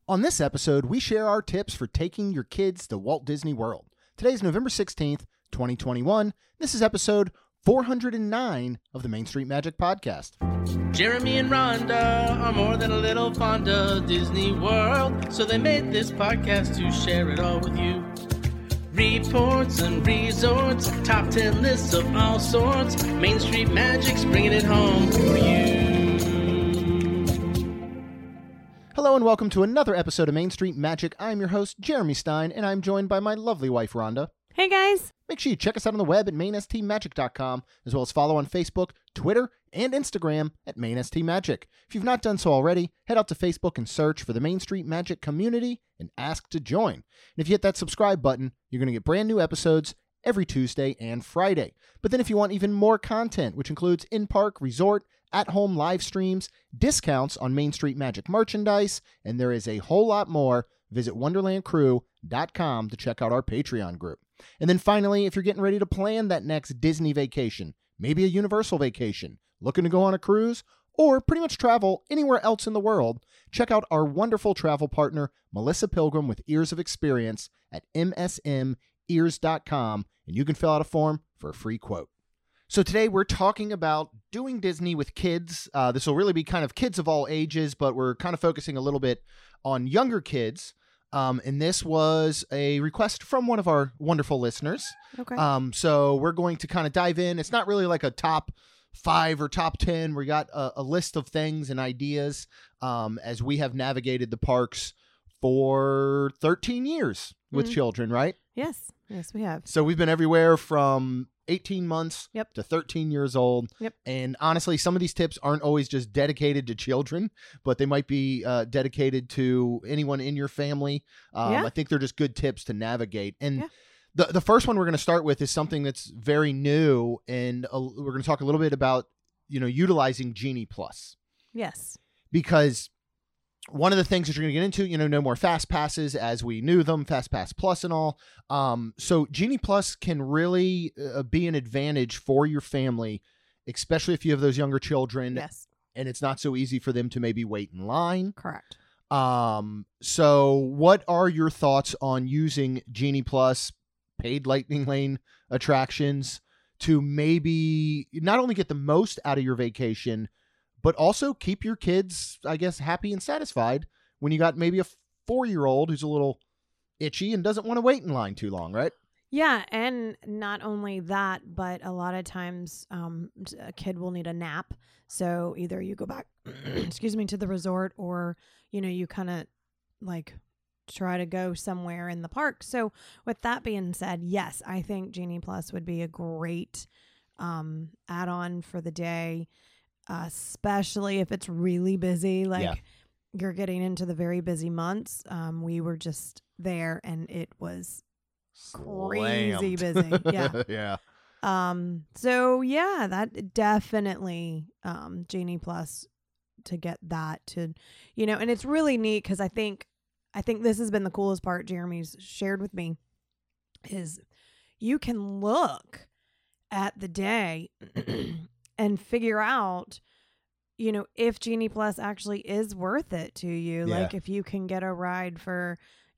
On this episode, we share our tips for taking your kids to Walt Disney World. Today is November 16th, 2021. This is episode 409 of the Main Street Magic Podcast. Jeremy and Rhonda are more than a little fond of Disney World, so they made this podcast to share it all with you. Reports and resorts, top 10 lists of all sorts. Main Street Magic's bringing it home for you. Hello and welcome to another episode of Main Street Magic. I'm your host, Jeremy Stein, and I'm joined by my lovely wife, Rhonda. Hey, guys. Make sure you check us out on the web at mainstmagic.com, as well as follow on Facebook, Twitter, and Instagram at mainstmagic. If you've not done so already, head out to Facebook and search for the Main Street Magic community and ask to join. And if you hit that subscribe button, you're going to get brand new episodes every Tuesday and Friday. But then if you want even more content, which includes in-park, resort, at-home live streams, discounts on Main Street Magic merchandise, and there is a whole lot more, visit wonderlandcrew.com to check out our Patreon group. And then finally, if you're getting ready to plan that next Disney vacation, maybe a Universal vacation, looking to go on a cruise, or pretty much travel anywhere else in the world, check out our wonderful travel partner, Melissa Pilgrim with Ears of Experience at msmears.com, and you can fill out a form for a free quote. So today we're talking about doing Disney with kids. This will really be kind of kids of all ages, but we're kind of focusing a little bit on younger kids. And this was a request from one of our wonderful listeners. Okay. So we're going to kind of dive in. It's not really like a top 5 or top 10. We got a list of things and ideas as we have navigated the parks for 13 years with children, right? Yes, we have. So we've been everywhere from 18 months to 13 years old. Yep. And honestly, some of these tips aren't always just dedicated to children, but they might be dedicated to anyone in your family. I think they're just good tips to navigate. And the first one we're going to start with is something that's very new. And we're going to talk a little bit about, utilizing Genie Plus. Yes. Because one of the things that you're going to get into, no more Fast Passes as we knew them, Fast Pass Plus and all. So Genie Plus can really be an advantage for your family, especially if you have those younger children. Yes. And it's not so easy for them to maybe wait in line. Correct. So what are your thoughts on using Genie Plus paid Lightning Lane attractions to maybe not only get the most out of your vacation, but also keep your kids, I guess, happy and satisfied when you got maybe a 4-year-old who's a little itchy and doesn't want to wait in line too long, right? Yeah, and not only that, but a lot of times a kid will need a nap. So either you go back, to the resort, or, you kind of like try to go somewhere in the park. So with that being said, yes, I think Genie Plus would be a great add-on for the day. Especially if it's really busy, you're getting into the very busy months. We were just there and it was crazy busy. Yeah. Yeah. So yeah, that definitely, Genie Plus to get that to, and it's really neat because I think this has been the coolest part Jeremy's shared with me is you can look at the day and figure out, if Genie Plus actually is worth it to you. Yeah. Like if you can get a ride for,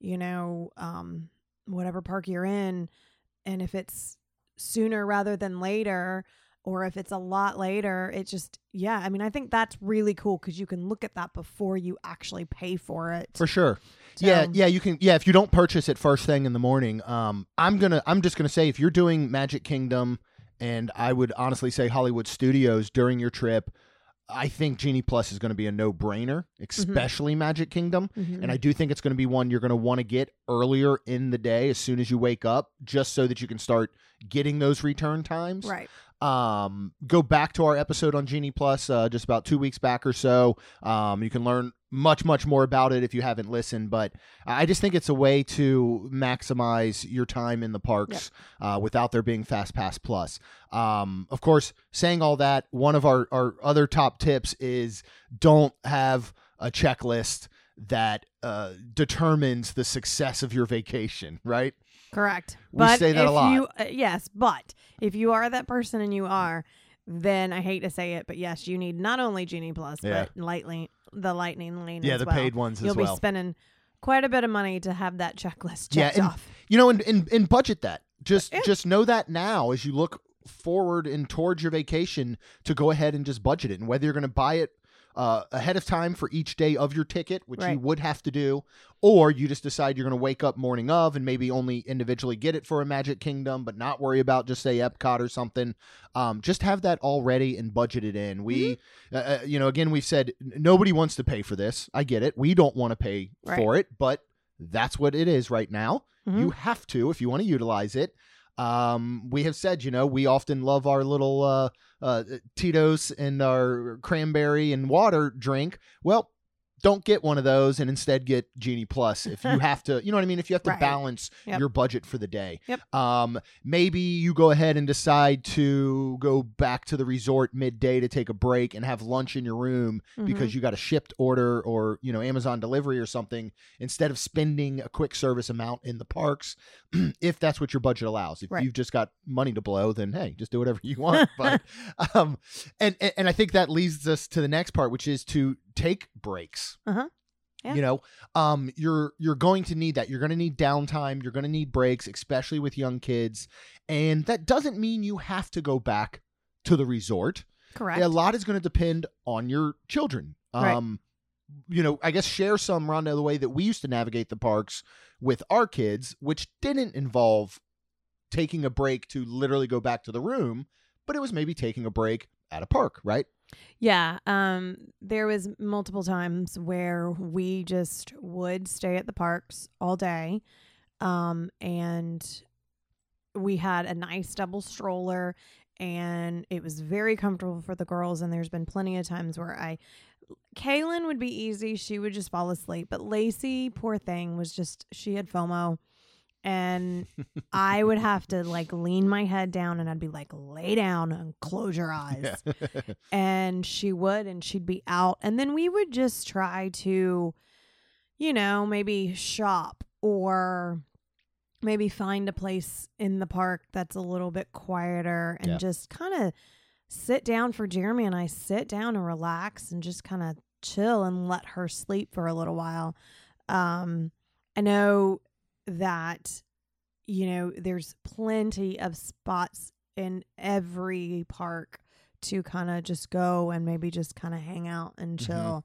whatever park you're in, and if it's sooner rather than later, or if it's a lot later, it just, I think that's really cool because you can look at that before you actually pay for it. For sure. So, Yeah, you can. Yeah, if you don't purchase it first thing in the morning, I'm just gonna say if you're doing Magic Kingdom, and I would honestly say Hollywood Studios during your trip, I think Genie Plus is going to be a no-brainer, especially Magic Kingdom. Mm-hmm. And I do think it's going to be one you're going to want to get earlier in the day as soon as you wake up, just so that you can start getting those return times. Right. Go back to our episode on Genie Plus just about 2 weeks back or so. You can learn much more about it if you haven't listened, but I just think it's a way to maximize your time in the parks without there being Fast Pass Plus. Of course, saying all that, one of our other top tips is don't have a checklist that determines the success of your vacation, right? Correct. We say that a lot. Yes, but if you are that person, and you are, then I hate to say it, but yes, you need not only Genie Plus, but the Lightning Lane the as well. paid ones You'll as well. You'll be spending quite a bit of money to have that checklist checked off. You know, and budget that. Just know that now as you look forward and towards your vacation to go ahead and just budget it. And whether you're going to buy it ahead of time for each day of your ticket, which you would have to do, or you just decide you're going to wake up morning of and maybe only individually get it for a Magic Kingdom, but not worry about just say Epcot or something. Just have that all ready and budgeted in. We, you know, again, we've said nobody wants to pay for this. I get it. We don't want to pay for it, but that's what it is right now. You have to if you want to utilize it. We have said, you know, we often love our little Tito's and our cranberry and water drink. Well, don't get one of those and instead get Genie Plus if you have to, you know what I mean? If you have to balance your budget for the day. Maybe you go ahead and decide to go back to the resort midday to take a break and have lunch in your room because you got a shipped order or, you know, Amazon delivery or something instead of spending a quick service amount in the parks. If that's what your budget allows. If you've just got money to blow, then hey, just do whatever you want. But and I think that leads us to the next part, which is to take breaks. Yeah. You know, you're going to need that. You're going to need downtime. You're going to need breaks, especially with young kids. And that doesn't mean you have to go back to the resort. Correct. A lot is going to depend on your children. You know, I guess share some, Rhonda, the way that we used to navigate the parks with our kids, which didn't involve taking a break to literally go back to the room, but it was maybe taking a break at a park, right? Yeah. There was multiple times where we just would stay at the parks all day. And we had a nice double stroller and it was very comfortable for the girls. And there's been plenty of times where Kaylin would be easy. She would just fall asleep. But Lacey, poor thing, was just, she had FOMO. And I would have to like lean my head down and I'd be like, lay down and close your eyes. Yeah. And she would, and she'd be out. And then we would just try to, you know, maybe shop or maybe find a place in the park that's a little bit quieter and just kind of sit down for Jeremy and I sit down and relax and just kind of chill and let her sleep for a little while. I know that, you know, there's plenty of spots in every park to kind of just go and maybe just kind of hang out and chill.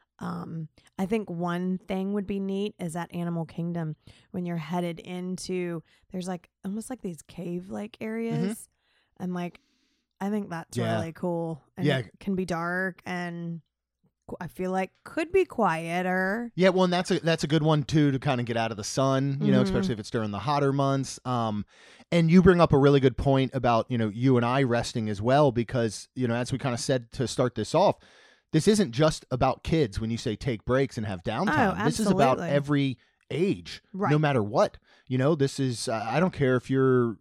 I think one thing would be neat is at Animal Kingdom when you're headed into, there's like almost like these cave like areas. And like, I think that's really cool. And it can be dark and I feel like could be quieter. Yeah, well, and that's a good one too to kind of get out of the sun, you know, especially if it's during the hotter months. And you bring up a really good point about, you know, you and I resting as well, because, you know, as we kind of said to start this off, this isn't just about kids when you say take breaks and have downtime. Oh, this is about every age, no matter what. You know, this is I don't care if you're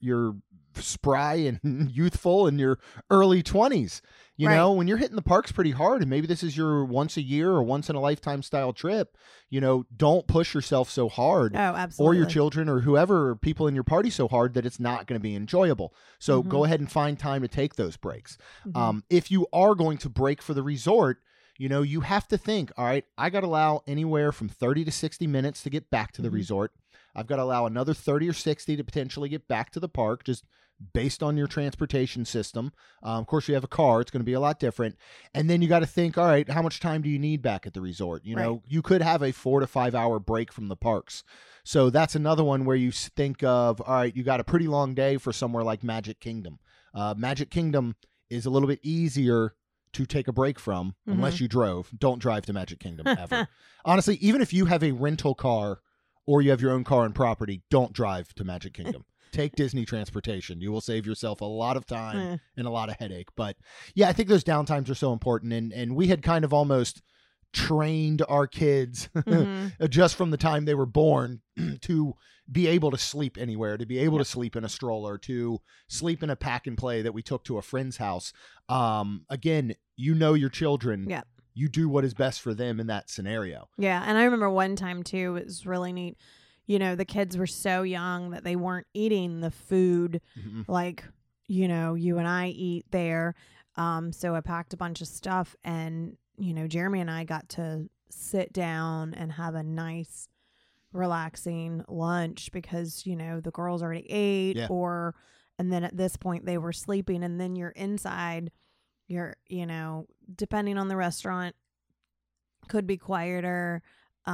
spry and youthful in your early 20s. You know, when you're hitting the parks pretty hard and maybe this is your once a year or once in a lifetime style trip, you know, don't push yourself so hard. Oh, absolutely. Or your children or whoever, or people in your party so hard that it's not going to be enjoyable. So go ahead and find time to take those breaks. If you are going to break for the resort, you know, you have to think, all right, I got to allow anywhere from 30 to 60 minutes to get back to the resort. I've got to allow another 30 or 60 to potentially get back to the park, just based on your transportation system. Of course, you have a car. It's going to be a lot different. And then you got to think, all right, how much time do you need back at the resort? You know, you could have a 4 to 5 hour break from the parks. So that's another one where you think of, all right, you got a pretty long day for somewhere like Magic Kingdom. Magic Kingdom is a little bit easier to take a break from unless you drove. Don't drive to Magic Kingdom ever. Honestly, even if you have a rental car or you have your own car and property, don't drive to Magic Kingdom. Take Disney transportation. You will save yourself a lot of time and a lot of headache. But yeah, I think those downtimes are so important. And we had kind of almost trained our kids just from the time they were born to be able to sleep anywhere, to be able to sleep in a stroller, to sleep in a pack and play that we took to a friend's house. Again, you know your children. Yeah. You do what is best for them in that scenario. Yeah. And I remember one time too, it was really neat. You know, the kids were so young that they weren't eating the food like, you know, you and I eat there. So I packed a bunch of stuff and, you know, Jeremy and I got to sit down and have a nice relaxing lunch because, the girls already ate Yeah. and then at this point they were sleeping, and then you're inside, depending on the restaurant, could be quieter.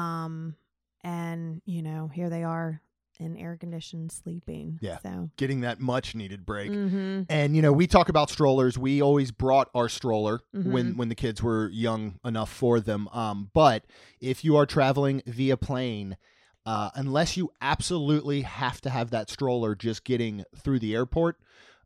And, here they are in air conditioned sleeping. Yeah. So Getting that much needed break. mm-hmm. And, we talk about strollers. We always brought our stroller Mhm. when the kids were young enough for them. But if you are traveling via plane, unless you absolutely have to have that stroller just getting through the airport,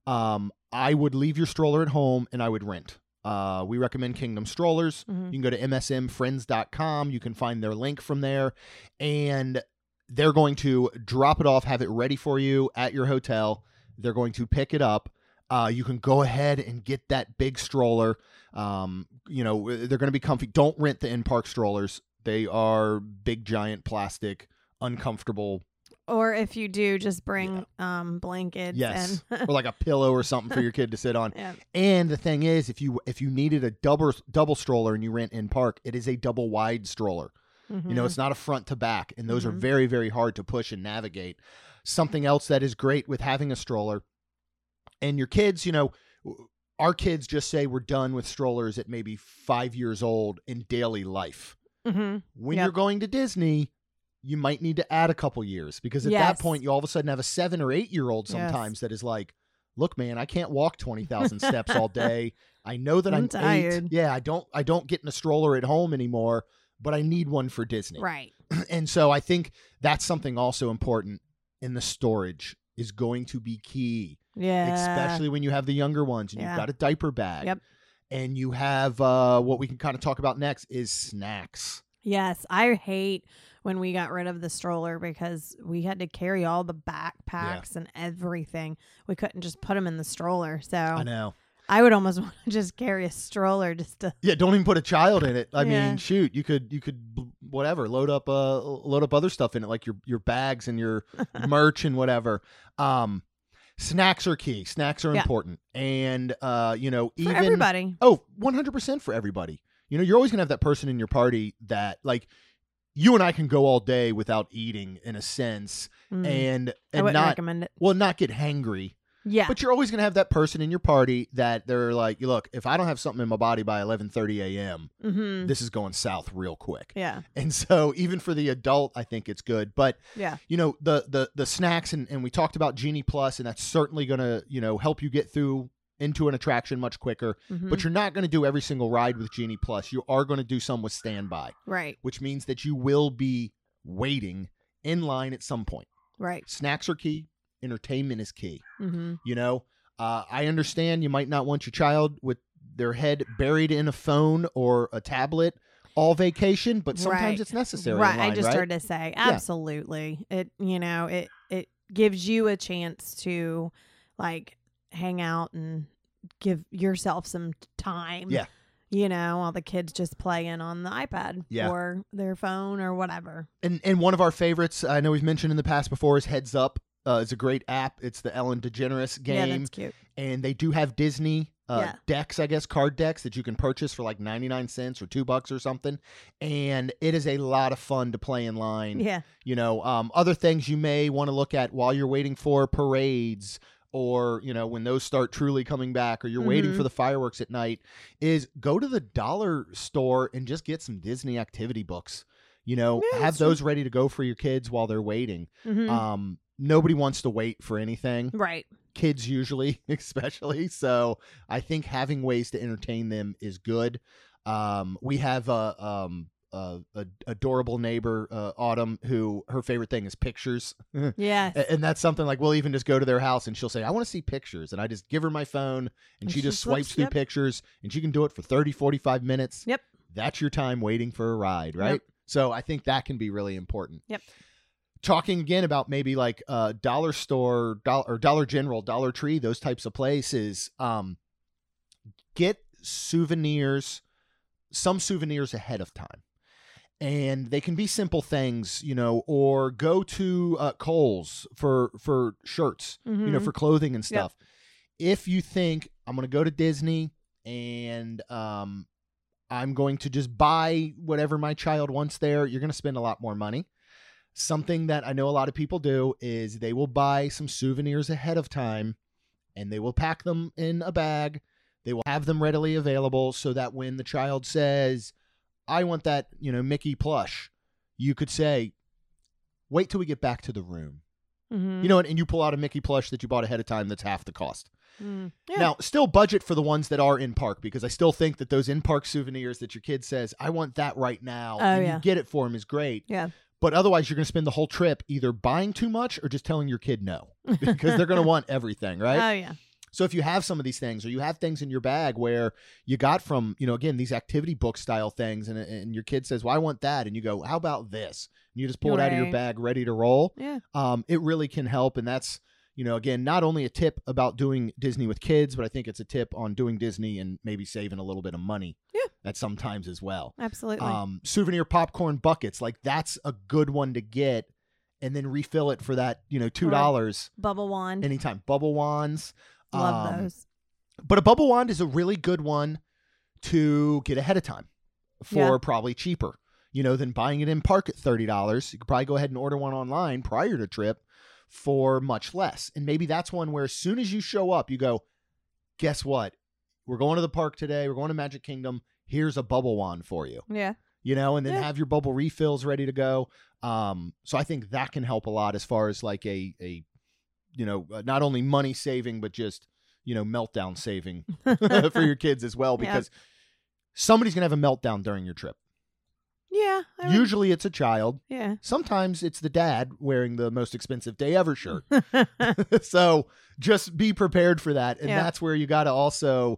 I would leave your stroller at home and I would rent. We recommend Kingdom Strollers. Mhm. You can go to msmfriends.com. You can find their link from there. And they're going to drop it off, have it ready for you at your hotel. They're going to pick it up. You can go ahead and get that big stroller. They're going to be comfy. Don't rent the in-park strollers. They are big, giant, plastic, uncomfortable. Or if you do, just bring blankets. Yes, And or like a pillow or something for your kid to sit on. yeah. And the thing is, if you needed a double stroller and you rent in park, it is a double wide stroller. Mhm. It's not a front to back, and those are Mhm. very, very hard to push and navigate. Something else that is great with having a stroller, and your kids, our kids just say we're done with strollers at maybe 5 years old in daily life. Mhm. When Yep. you're going to Disney, you might need to add a couple years, because at that Yes. point, you all of a sudden have a 7 or 8 year old sometimes that is like, look, man, I can't walk 20,000 steps all day. I know that I'm I'm tired. 8. Yeah, I don't get in a stroller at home anymore, but I need one for Disney. Right. And so I think that's something also important in the storage is going to be key, Yeah. especially when you have the younger ones and Yeah. you've got a diaper bag. Yep. And you have what we can kind of talk about next is snacks. Yes, I hate when we got rid of the stroller because we had to carry all the backpacks and everything. We couldn't just put them in the stroller. So I know. I would almost want to just carry a stroller just to. Yeah, don't even put a child in it. I Yeah. mean, shoot, you could whatever, load up other stuff in it, like your bags and your merch and whatever. Snacks are key. Snacks are Yeah. important. And even For everybody. 100% for everybody. You're always going to have that person in your party that, like, you and I can go all day without eating in a sense, Mm. and I wouldn't not recommend it. not get hangry. Yeah. But you're always going to have that person in your party that they're like, look, if I don't have something in my body by 11:30 a.m., Mm-hmm. this is going south real quick. Yeah. And so even for the adult, I think it's good. But, Yeah. the snacks, and we talked about Genie Plus, and that's certainly going to, help you get through into an attraction much quicker. Mhm. But you're not going to do every single ride with Genie Plus. You are going to do some with standby, Right. which means that you will be waiting in line at some point. Right. Snacks are key. Entertainment is key. Mm-hmm. I understand you might not want your child with their head buried in a phone or a tablet all vacation, but sometimes Right. it's necessary. Right. in line, I just right? heard to say absolutely. It it gives you a chance to like hang out and give yourself some time. Yeah. While the kids just playing on the iPad Yeah. or their phone or whatever. And one of our favorites, I know we've mentioned in the past before, is Heads Up. It's a great app. It's the Ellen DeGeneres Yeah, game. that's cute. And they do have Disney Yeah. decks, I guess, card decks that you can purchase for like 99 cents or $2 or something. And it is a lot of fun to play in line. Yeah. Other things you may want to look at while you're waiting for parades, or, when those start truly coming back, or you're waiting Mhm. for the fireworks at night, is go to the dollar store and just get some Disney activity books. Have that's those ready to go for your kids while they're waiting. Mhm. Nobody wants to wait for anything. Right. Kids usually, especially. So I think having ways to entertain them is good. We have a adorable neighbor, Autumn, who her favorite thing is pictures. Yes. And that's something like we'll even just go to their house and she'll say, I want to see pictures. And I just give her my phone and she just swipes flips, through yep. pictures, and she can do it for 30, 45 minutes. Yep. That's your time waiting for a ride, right? Yep. So I think that can be really important. Yep. Talking again about maybe like dollar store, or Dollar General, Dollar Tree, those types of places, get souvenirs, some souvenirs ahead of time. And they can be simple things, or go to Kohl's for shirts, Mhm. for clothing and stuff. If you think I'm going to go to Disney and I'm going to just buy whatever my child wants there, you're going to spend a lot more money. something that I know a lot of people do is they will buy some souvenirs ahead of time and they will pack them in a bag. They will have them readily available so that when the child says, I want that, Mickey plush, you could say, wait till we get back to the room. Mm-hmm. You know what? And you pull out a Mickey plush that you bought ahead of time that's half the cost. Yeah. Now, still budget for the ones that are in park, because I still think that those in-park souvenirs that your kid says, I want that right now, and you get it for him is great. Yeah. But otherwise, you're going to spend the whole trip either buying too much or just telling your kid no, because they're going to want everything, right? Oh, yeah. So if you have some of these things, or you have things in your bag where you got from, again, these activity book style things, and your kid says, well, I want that. And you go, how about this? And you just pull it out of your bag, ready to roll. Yeah. It really can help. And that's, again, not only a tip about doing Disney with kids, but I think it's a tip on doing Disney and maybe saving a little bit of money at sometimes as well. Absolutely. Souvenir popcorn buckets, like that's a good one to get, and then refill it for that, $2. Bubble wand. Anytime. Bubble wands. Love those. But a bubble wand is a really good one to get ahead of time for probably cheaper, than buying it in park at $30. You could probably go ahead and order one online prior to trip for much less. And maybe that's one where as soon as you show up, you go, guess what? We're going to the park today. We're going to Magic Kingdom. Here's a bubble wand for you. Yeah. And then have your bubble refills ready to go. So I think that can help a lot as far as like a not only money saving, but just, meltdown saving for your kids as well, because somebody's going to have a meltdown during your trip. Yeah. Usually it's a child. Yeah. Sometimes it's the dad wearing the most expensive day ever shirt. So just be prepared for that. And that's where you got to also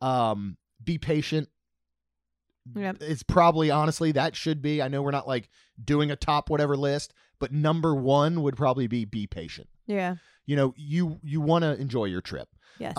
be patient. Yep. It's probably, honestly, that should be, I know we're not like doing a top whatever list, but number one would probably be patient. Yeah. You want to enjoy your trip. Yes.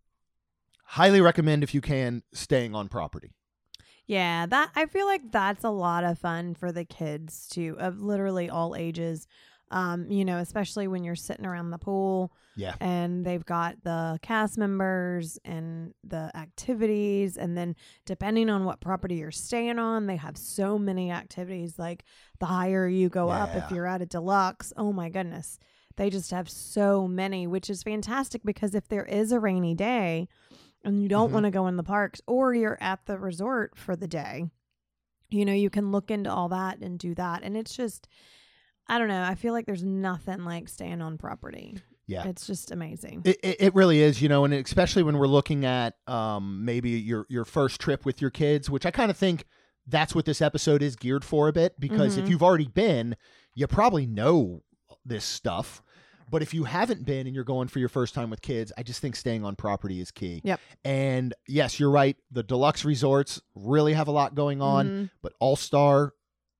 Highly recommend, if you can, staying on property. Yeah, that I feel like that's a lot of fun for the kids too, of literally all ages. Especially when you're sitting around the pool. Yeah. And they've got the cast members and the activities. And then depending on what property you're staying on, they have so many activities. Like the higher you go up, if you're at a deluxe, oh my goodness. They just have so many, which is fantastic, because if there is a rainy day and you don't want to go in the parks, or you're at the resort for the day, you can look into all that and do that. And it's just, I don't know. I feel like there's nothing like staying on property. Yeah. It's just amazing. It really is, and especially when we're looking at maybe your first trip with your kids, which I kind of think that's what this episode is geared for a bit, because if you've already been, you probably know this stuff. But if you haven't been and you're going for your first time with kids, I just think staying on property is key. Yep. And yes, you're right. The deluxe resorts really have a lot going on, but All-Star,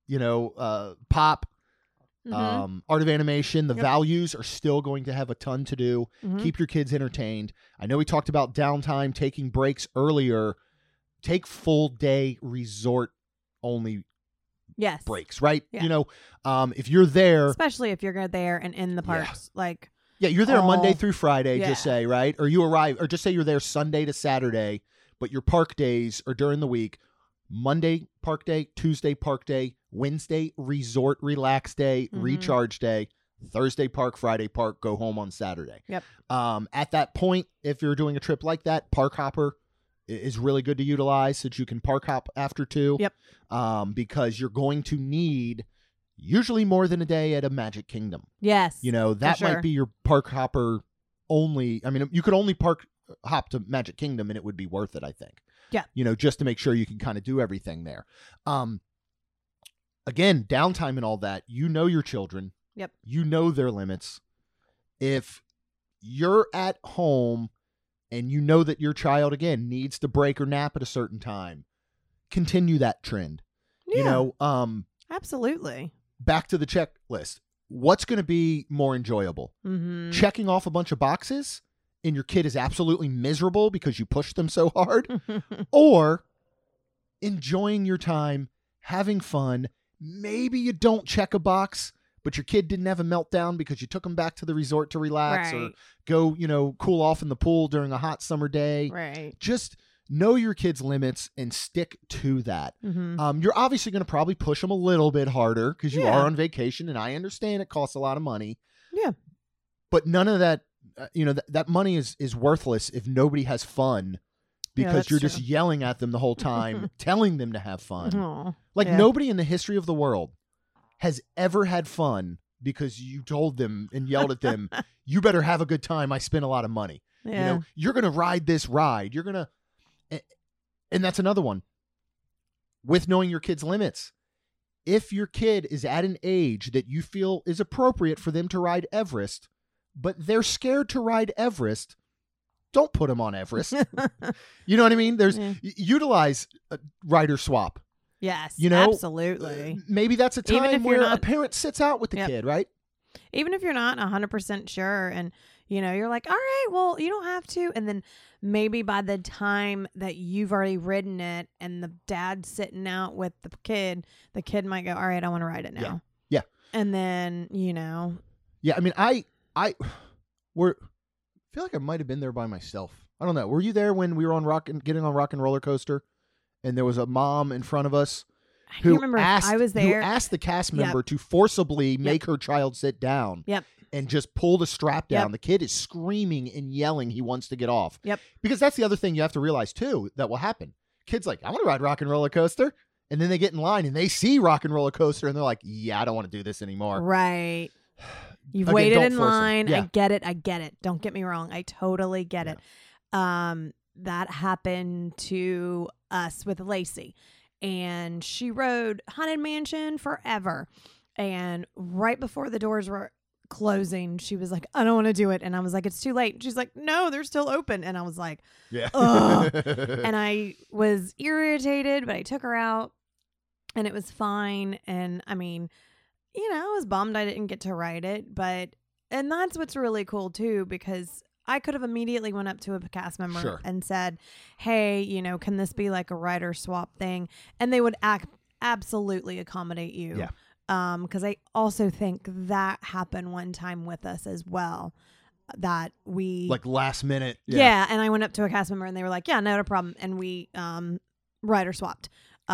Pop, Art of Animation, the values are still going to have a ton to do. Keep your kids entertained. I know we talked about downtime, taking breaks earlier. Take full day resort only breaks, right? Yeah. If you're there, especially if you're there and in the parks, you're there Monday through Friday, just say, right? Or you arrive, or just say you're there Sunday to Saturday, but your park days are during the week. Monday, park day, Tuesday, park day, Wednesday, resort relax day, recharge day, Thursday, park, Friday, park, go home on Saturday. Yep. At that point, if you're doing a trip like that, Park Hopper is really good to utilize, so that you can park hop after 2. Yep. Because you're going to need usually more than a day at a Magic Kingdom. Yes. That might be your Park Hopper only. I mean, you could only park hop to Magic Kingdom and it would be worth it, I think. Yeah. Just to make sure you can kind of do everything there. Again, downtime and all that, your children. Yep. Their limits. If you're at home and that your child, again, needs to break or nap at a certain time, continue that trend. Yeah. Absolutely. Back to the checklist. What's going to be more enjoyable? Checking off a bunch of boxes and your kid is absolutely miserable because you pushed them so hard, or enjoying your time, having fun. Maybe you don't check a box, but your kid didn't have a meltdown because you took them back to the resort to relax, or go, cool off in the pool during a hot summer day. Right. Just know your kids' limits and stick to that. You're obviously going to probably push them a little bit harder because you are on vacation, and I understand it costs a lot of money. Yeah. But none of that, that money is worthless if nobody has fun because you're just yelling at them the whole time, telling them to have fun. Aww. Nobody in the history of the world has ever had fun because you told them and yelled at them, you better have a good time. I spent a lot of money. Yeah. You're going to ride this ride. You're going to, and that's another one with knowing your kid's limits. If your kid is at an age that you feel is appropriate for them to ride Everest, but they're scared to ride Everest, don't put them on Everest. You know what I mean? There's utilize a rider swap. Yes, absolutely. Maybe that's a time where a parent sits out with the kid, right? Even if you're not 100% sure and, you're like, all right, well, you don't have to. And then maybe by the time that you've already ridden it and the dad's sitting out with the kid might go, all right, I want to ride it now. Yeah. And then, Yeah, I mean, I feel like I might have been there by myself. I don't know. Were you there when we were getting on Rock and Roller Coaster? And there was a mom in front of us who I was there. Who asked the cast member to forcibly make her child sit down. Yep. And just pull the strap down. The kid is screaming and yelling he wants to get off. Yep. Because that's the other thing you have to realize, too, that will happen. Kids like, I want to ride Rock and Roller Coaster. And then they get in line and they see Rock and Roller Coaster and they're like, yeah, I don't want to do this anymore. Right. You've Again, waited in line. Yeah. I get it. Don't get me wrong. I totally get it. That happened to us with Lacey. And she rode Haunted Mansion forever. And right before the doors were closing, she was like, I don't want to do it. And I was like, it's too late. And she's like, no, they're still open. And I was like, ugh. And I was irritated, but I took her out and it was fine. And I mean, I was bummed I didn't get to ride it, and that's what's really cool too, because I could have immediately went up to a cast member and said, hey, can this be like a rider swap thing? And they would absolutely accommodate you. Yeah. Because I also think that happened one time with us as well, that we like last minute. Yeah. And I went up to a cast member and they were like, yeah, not a problem. And we rider swapped.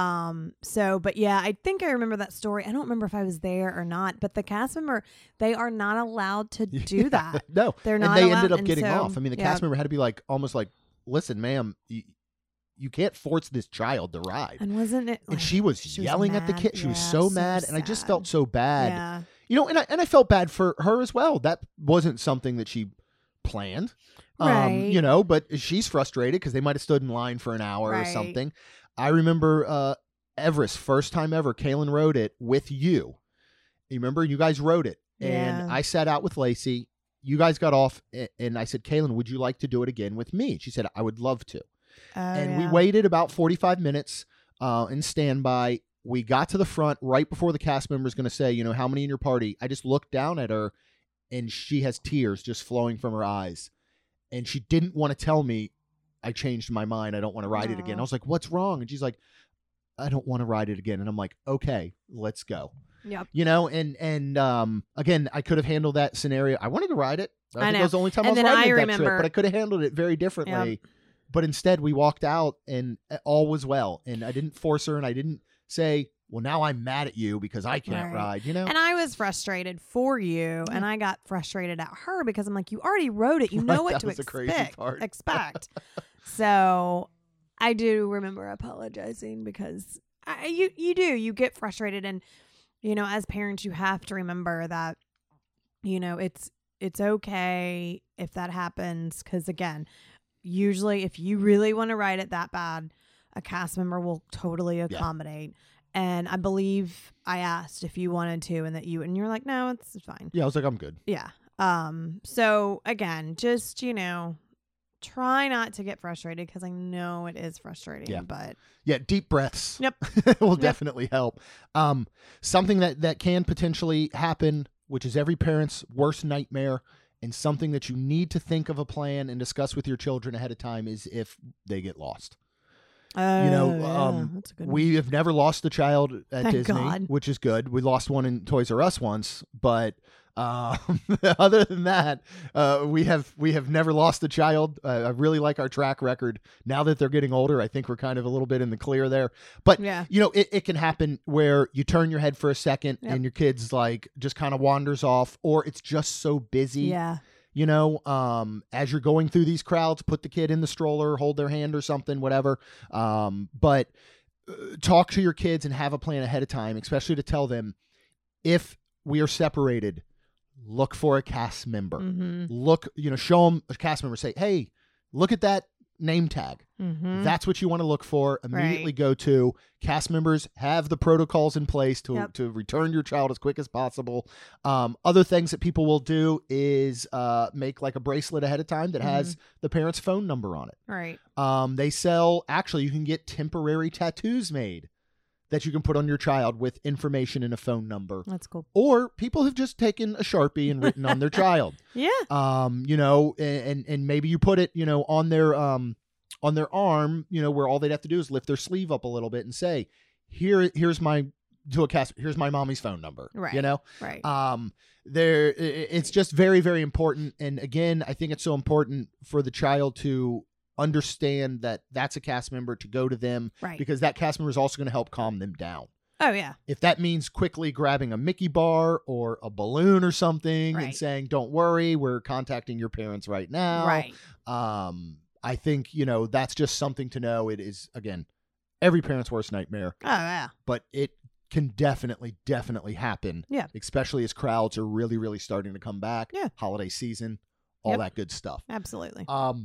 But yeah, I think I remember that story. I don't remember if I was there or not, but the cast member, they are not allowed to do that. No, they're not. And they allowed, ended up getting off. I mean, the cast member had to be like, almost like, listen, ma'am, you can't force this child to ride. And wasn't it? And she was yelling at the kid. She was so mad. And I just felt so bad. Yeah. And I felt bad for her as well. That wasn't something that she planned. Right. But she's frustrated because they might have stood in line for an hour or something. I remember Everest, first time ever, Kaylin rode it with you. You remember? You guys rode it. And I sat out with Lacey. You guys got off. And I said, Kaylin, would you like to do it again with me? She said, I would love to. We waited about 45 minutes in standby. We got to the front right before the cast member is going to say, how many in your party? I just looked down at her and she has tears just flowing from her eyes. And she didn't want to tell me, I changed my mind. I don't want to ride it again. I was like, what's wrong? And she's like, I don't want to ride it again. And I'm like, okay, let's go. Yep. And again, I could have handled that scenario. I wanted to ride it. I think know. that was the only time And I was then riding I that remember- trip, but I could have handled it very differently. Yep. But instead we walked out and all was well. And I didn't force her and I didn't say, well, now I'm mad at you because I can't ride, And I was frustrated for you, and I got frustrated at her because I'm like, you already rode it. You know what that to was the crazy part. expect. So I do remember apologizing because you get frustrated. And, as parents, you have to remember that, it's okay if that happens. Because, again, usually if you really want to ride it that bad, a cast member will totally accommodate. Yeah. And I believe I asked if you wanted to and you're like, no, it's fine. Yeah, I was like, I'm good. Yeah. So again, just, try not to get frustrated because I know it is frustrating, but deep breaths. Yep. will definitely help. Something that can potentially happen, which is every parent's worst nightmare and something that you need to think of a plan and discuss with your children ahead of time is if they get lost. That's a good we have never lost a child at Thank Disney, God. which is good. We lost one in Toys R Us once, but Other than that, we have never lost a child. I really like our track record. Now that they're getting older, I think we're kind of a little bit in the clear there. But Yeah. it can happen where you turn your head for a second Yep. and your kid's like just kind of wanders off, or it's just so busy. Yeah. As you're going through these crowds, put the kid in the stroller, hold their hand or something, whatever. But talk to your kids and have a plan ahead of time, especially to tell them if we are separated, look for a cast member. Mm-hmm. Look, show them a cast member. Say, hey, look at that name tag. Mm-hmm. That's what you want to look for. Immediately Right. go to cast members, have the protocols in place to Yep. return your child as quick as possible. Other things that people will do is make like a bracelet ahead of time that has the parent's phone number on it. Right. They sell, actually, you can get temporary tattoos made that you can put on your child with information and a phone number. That's cool. Or people have just taken a Sharpie and written on their child. Yeah. And maybe you put it, on their arm, where all they'd have to do is lift their sleeve up a little bit and say, here's my mommy's phone number. Right. Right. It's just very, very important. And again, I think it's so important for the child to understand that that's a cast member, to go to them, Right. because that cast member is also going to help calm them down. Oh, yeah. If that means quickly grabbing a Mickey bar or a balloon or something and Right. saying, don't worry, we're contacting your parents right now. Right. I think, that's just something to know. It is, again, every parent's worst nightmare, Oh, yeah. but it can definitely happen. Yeah. Especially as crowds are really, really starting to come back. Yeah. Holiday season, all Yep. that good stuff. Absolutely.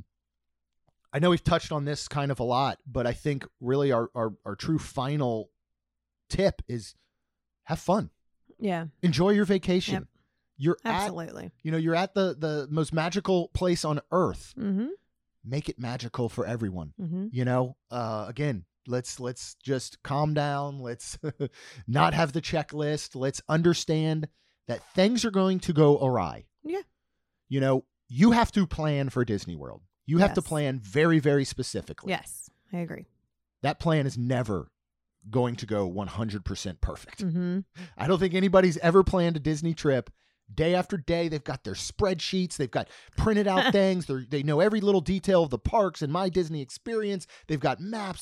I know we've touched on this kind of a lot, but I think really our true final tip is have fun. Yeah. Enjoy your vacation. Yep. You're Absolutely. you're at the most magical place on earth. Mm-hmm. Make it magical for everyone. Mm-hmm. Again, let's just calm down. Let's not have the checklist. Let's understand that things are going to go awry. Yeah. You have to plan for Disney World. You have to Yes. plan very, very specifically. Yes. I agree. That plan is never going to go 100% perfect. Mm-hmm. I don't think anybody's ever planned a Disney trip. Day after day, they've got their spreadsheets. They've got printed out things. They know every little detail of the parks and My Disney Experience. They've got maps.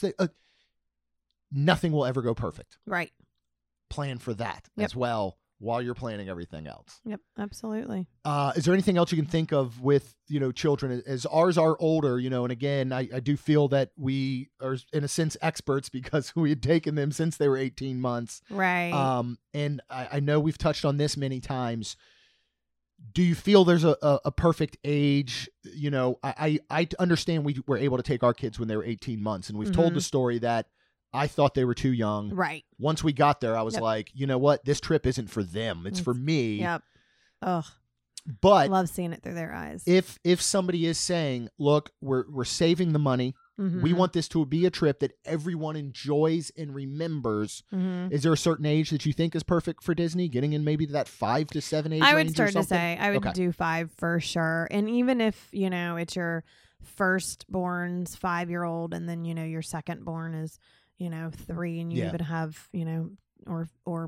Nothing will ever go perfect. Right. Plan for that Yep. as well while you're planning everything else. Yep. Absolutely. Is there anything else you can think of with, children as ours are older, and again, I do feel that we are in a sense experts because we had taken them since they were 18 months. Right. And I know we've touched on this many times. Do you feel there's a perfect age? I understand we were able to take our kids when they were 18 months, and we've told the story that I thought they were too young. Right. Once we got there, I was Yep. like, you know what? This trip isn't for them. It's for me. Yep. Ugh. But Love seeing it through their eyes. if somebody is saying, look, we're saving the money. Mhm. We want this to be a trip that everyone enjoys and remembers. Mhm. Is there a certain age that you think is perfect for Disney? Getting in maybe that 5 to 7 age I would range or start to something? say I would Okay. do 5 for sure. And even if, it's your firstborn's 5-year-old and then, your secondborn is, 3 and you Yeah. even have, or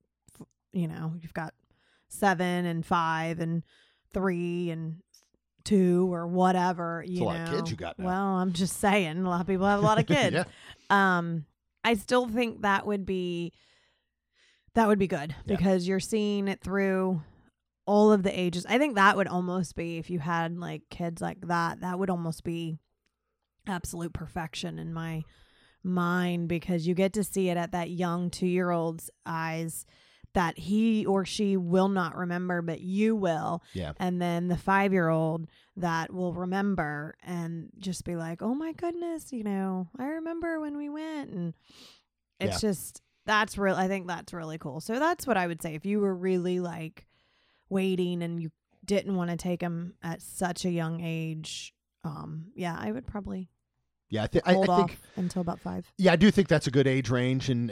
you've got 7 and 5 and 3 and 2 or whatever, a lot of kids you got now. Well, I'm just saying a lot of people have a lot of kids. Yeah. I still think that would be good Yeah. because you're seeing it through all of the ages. I think that would almost be, if you had like kids like that would almost be absolute perfection in my mind, because you get to see it at that young 2-year-old's eyes that he or she will not remember, but you will. Yeah. And then the 5-year-old that will remember and just be like, oh my goodness, I remember when we went. And it's just, I think that's really cool. So that's what I would say. If you were really like waiting and you didn't want to take them at such a young age, I would probably Yeah. hold I off think, until about 5. yeah, I do think that's a good age range. And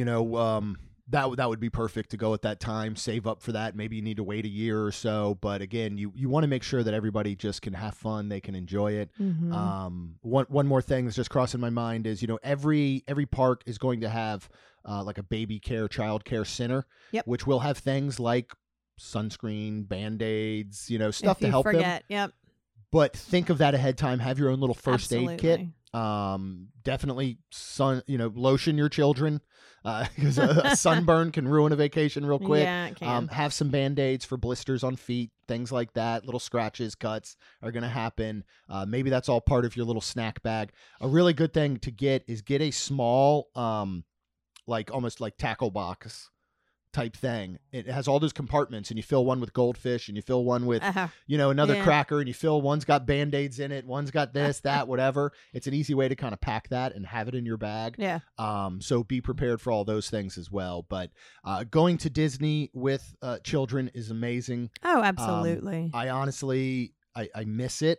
that would be perfect to go at that time, save up for that. Maybe you need to wait a year or so. But again, you want to make sure that everybody just can have fun. They can enjoy it. Mm-hmm. One more thing that's just crossing my mind is, every park is going to have like a baby care, child care center, Yep. which will have things like sunscreen, Band-Aids, stuff if to you help forget. them. Yep. But think of that ahead of time. Have your own little first aid kit. Absolutely. Definitely lotion your children because a sunburn can ruin a vacation real quick. Yeah, it can. Have some Band-Aids for blisters on feet, things like that. Little scratches, cuts are going to happen. Maybe that's all part of your little snack bag. A really good thing to get is get a small, almost like tackle box type thing. It has all those compartments, and you fill one with goldfish, and you fill one with another cracker, and you fill one's got Band-Aids in it, one's got this, that, whatever. It's an easy way to kind of pack that and have it in your bag. Yeah. So be prepared for all those things as well. But going to Disney with children is amazing. Oh, absolutely. I honestly I miss it.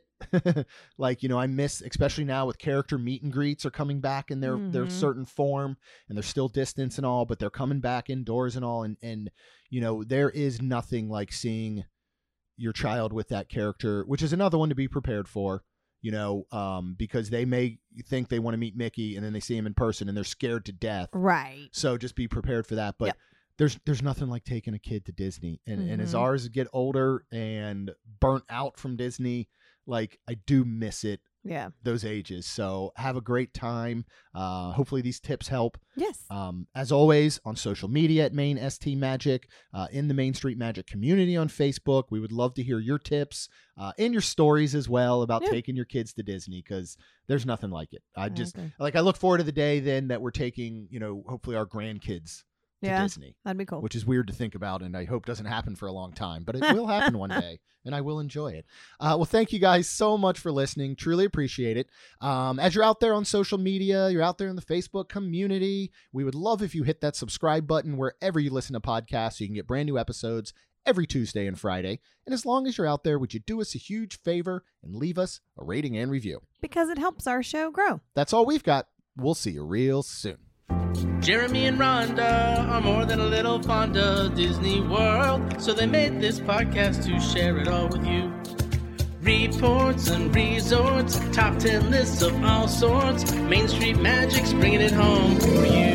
I miss, especially now with character meet and greets are coming back in their certain form, and they're still distance and all, but they're coming back indoors and all. And there is nothing like seeing your child with that character, which is another one to be prepared for, because they may think they want to meet Mickey and then they see him in person and they're scared to death. Right. So just be prepared for that. But Yep. There's nothing like taking a kid to Disney. And as ours get older and burnt out from Disney, like I do miss it. Yeah. Those ages. So have a great time. Hopefully these tips help. Yes. As always, on social media at Main ST Magic, in the Main Street Magic community on Facebook. We would love to hear your tips and your stories as well about taking your kids to Disney, because there's nothing like it. I look forward to the day then that we're taking, hopefully our grandkids to Disney. That'd be cool. Which is weird to think about, and I hope doesn't happen for a long time, but it will happen one day, and I will enjoy it. Well, thank you guys so much for listening. Truly appreciate it. As you're out there on social media, you're out there in the Facebook community, we would love if you hit that subscribe button wherever you listen to podcasts so you can get brand new episodes every Tuesday and Friday. And as long as you're out there, would you do us a huge favor and leave us a rating and review? Because it helps our show grow. That's all we've got. We'll see you real soon. Jeremy and Rhonda are more than a little fond of Disney World, so they made this podcast to share it all with you. Reports and resorts, top 10 lists of all sorts, Main Street Magic's bringing it home for you.